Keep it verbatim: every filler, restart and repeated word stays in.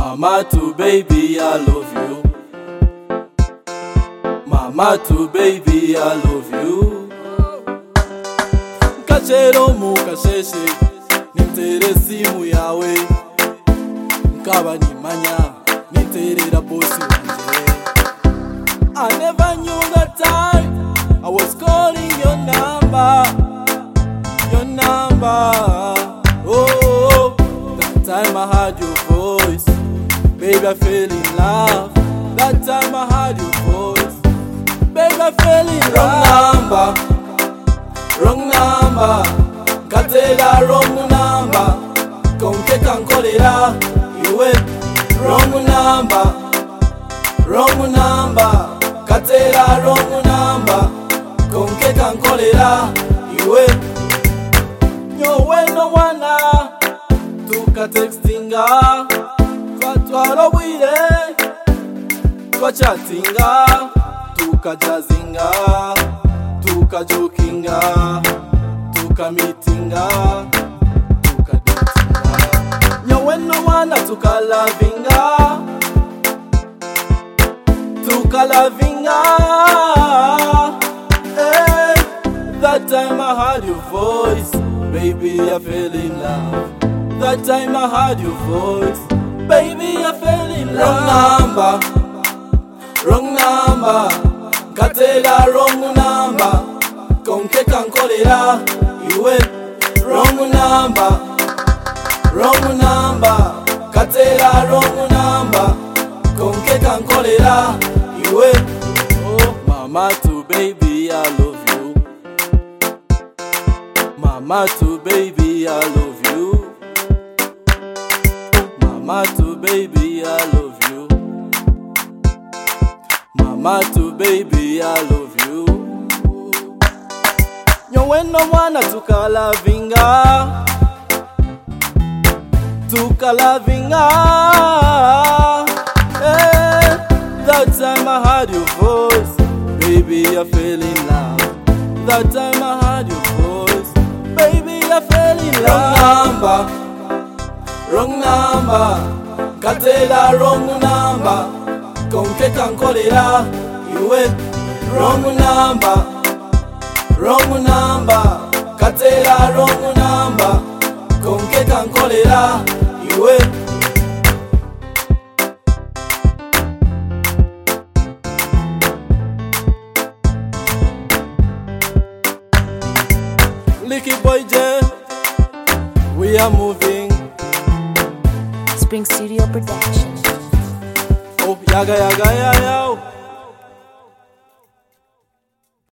Mama to baby, I love you. Mama to baby, I love you. Kachero mu kasheshe, nimtere simu yawe. Nkaba nimanya, niterera bosi wanje. I never knew that time I was calling your number, your number. Oh, that time I heard your voice, baby I fell in love. That time I heard your voice, baby I fell in love. Wrong number, wrong number, katela wrong number. Konke kankolera, you went wrong number, wrong number. Katela wrong number, konke kankolera, iwe nyowe no wana, tuka textinga, twatwara obwire, twa chattinga, tuka jazzinga, tuka jokinga, tuka meetinga, tuka datinga. Nyowe no wana, tuka lovinga, tuka lovinga. Hey, that time I heard your voice, baby I fell in love. That time I heard your voice, baby I fell in love. Wrong number, wrong number, katela wrong number. Konke kankolera, you went wrong number, wrong number, katela wrong number. Konke kankolera, you went. Oh, mama to baby, I love you. Mama to baby, I love you. Mama to baby, I love you. Mama to baby, I love you. Nyowe no mwana tuka lovinga, tuka lovinga. Hey, that time I heard your voice, baby I fell in love. That time I heard your voice, baby I fell in love. Wrong number, wrong number, katela wrong number. Konke kankolera, you went wrong number, wrong number, katela wrong number. Konke kankolera, you went. Licky Boy J, we are moving. Spring Studio Production. Oh, yaga yaga yaga.